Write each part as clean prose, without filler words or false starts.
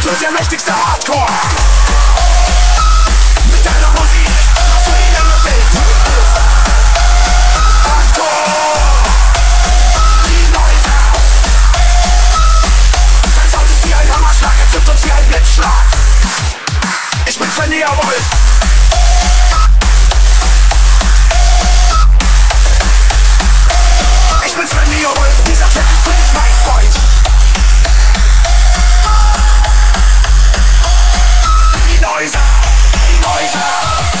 wird der mächtigste Hardcore. Mit deiner Musik machst du die lange Welt. Hardcore. Die Noiser. Dein Sound ist wie ein Hammerschlag, er trifft uns wie ein Blitzschlag. Ich bin Sven Wolf. Ich bin Sven Wolf, dieser Track ist für dich, mein Freund. Die Noiser, die Noiser.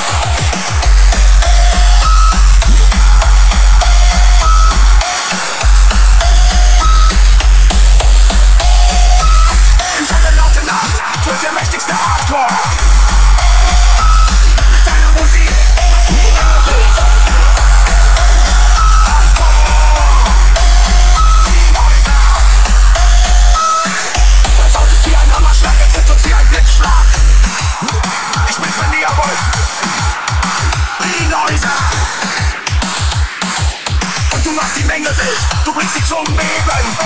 Im Schatten laute Nacht wird der mächtigste Hardcore. Mit deiner Musik machst du die lange Welt. Hardcore. Die Noiser. Dein Sound ist wie ein Hammerschlag, er trifft uns wie ein Blitzschlag. Ich bin Sven Wolf. Die Noiser. Und du machst die Menge wild, du bringst sie zum Beben.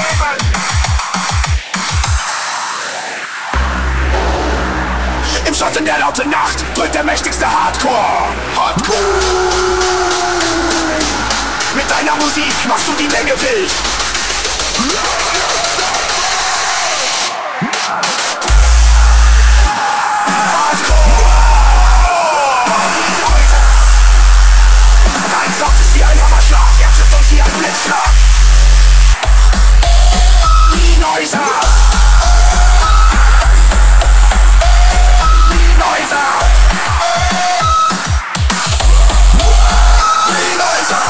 Im Schatten der lauten Nacht drückt der mächtigste Hardcore. Hardcore. Mit deiner Musik machst du die Menge wild. Dein Sound ist wie ein Hammerschlag, er trifft uns wie ein Blitzschlag. Die Noiser. Die Noiser. Die Noiser.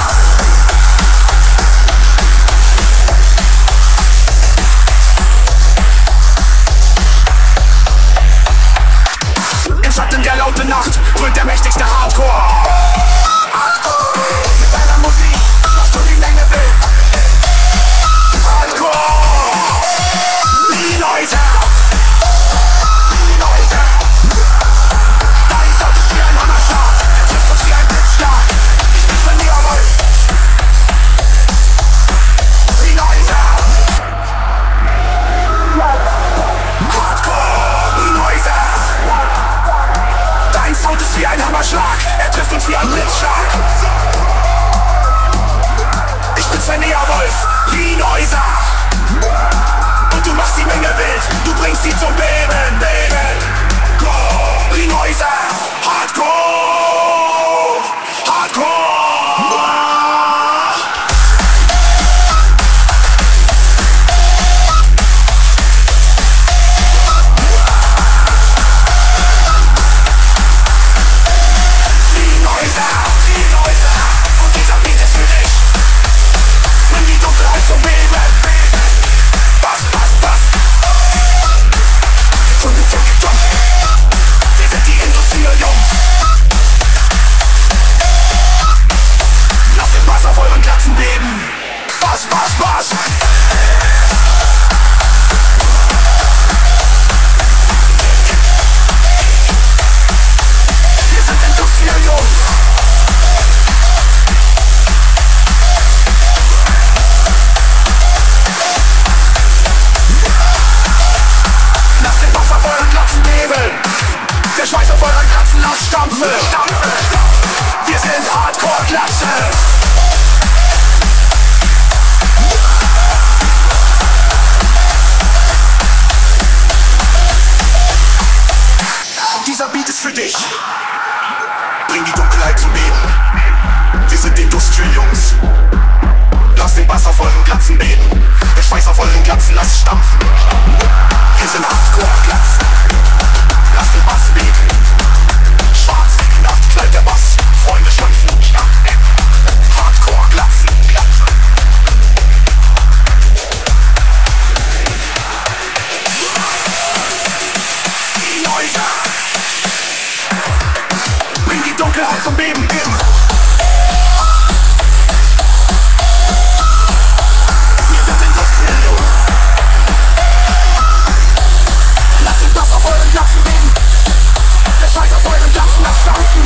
Im Schatten der lauten Nacht drückt der mächtigste Hardcore. Hardcore. Mit deiner Musik machst du die Länge wild. Hardcore. Die Noiser. Die Noiser. Dein Sound ist wie ein Hammerschlag, er trifft uns wie ein Blitzschlag. Ich bin Sven Wolf. Die Noiser. Hardcore. Die Noiser. Dein Sound ist wie ein Hammerschlag, er trifft uns wie ein Blitzschlag. Ich bin Sven Wolf, die Noiser. Und du machst die Menge wild, du bringst sie zum Beben, Beben. Go, die Noiser. Hardcore. Hardcore. Die Noiser, die Noiser. Und dieser Beat ist für dich. Bring die Dunkelheit zum Beben. Bass, Bass, Bass. Von dem Junkie Drum. Wir sind die Industrial-Jungs. Lasst den Bass auf euren Glatzen beben. Bass, Bass, Bass. Wir sind Industrial-Jungs. Lasst den Bass auf euren Glatzen beben. Der Schweiß auf euren Glatzen, lasst stampfen. Wir sind Hardcore-Glatze. Dieser Beat ist für dich. Bring die Dunkelheit zum Beben. Wir sind Industrial-Jungs. Lasst den Bass auf euren Glatzen beben. Der Schweiß auf euren Glatzen, lasst stampfen. Wir sind Hardcore-Glatzen. Lasst den Bass beben. Schwarz wie die Nacht knallt der Bass. Freunde schimpfen. Hardcore-Glatzen. Die Noiser. Bring die Dunkelheit zum Beben. Wir sind Industrial-Jungs. Lasst den Bass auf euren Glatzen beben. Der Scheiß auf euren Glatzen, lasst stampfen.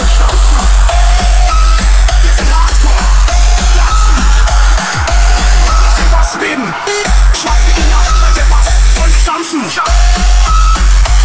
Wir sind Hardcore-Glatzen. Lasst den Bass beben. Schwarz wie die Nacht, der Bass, Freunde stampfen.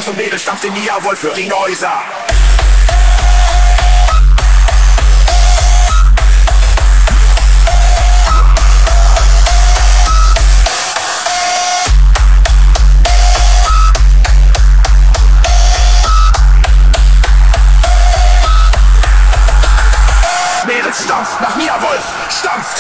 Jungs und Mädels stampft in Nia Wolf für Ringhäuser. Mädels stampft nach Nia Wolf, stampft.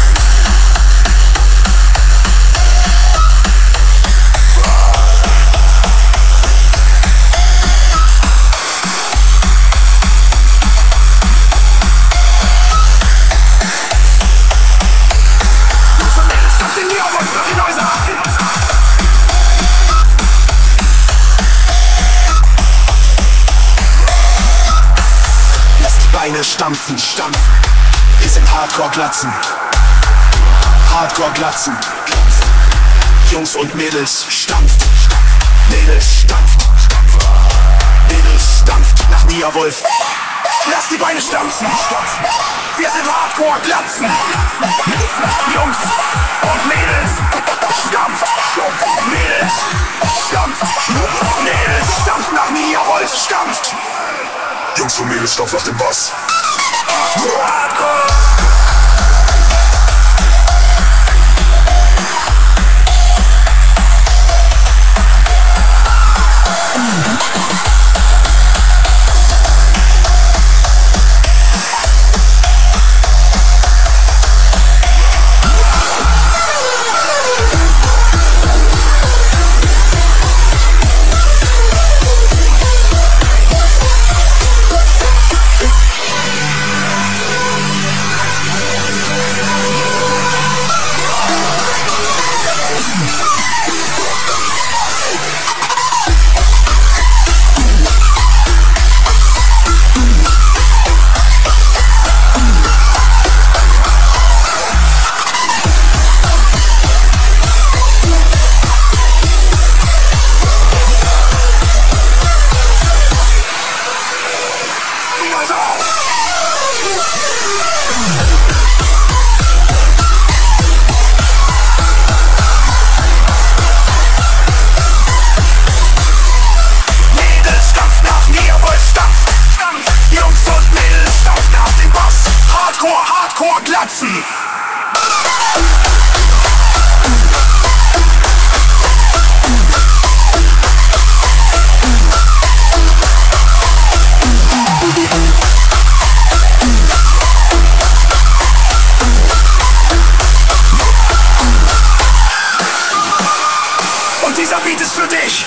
Beine stampfen, stampfen. Wir sind Hardcore-Glatzen. Hardcore-Glatzen. Jungs und Mädels stampft. Mädels stampft. Mädels stampft nach Nia Wolf. Lass die Beine stampfen. Wir sind Hardcore-Glatzen. Jungs und Mädels stampft. Mädels stampft. Mädels stampft nach Nia Wolf stampft. Jungs und Mädels stampft auf den Bass. Hardcore. Glatzen. Und dieser Beat ist für dich.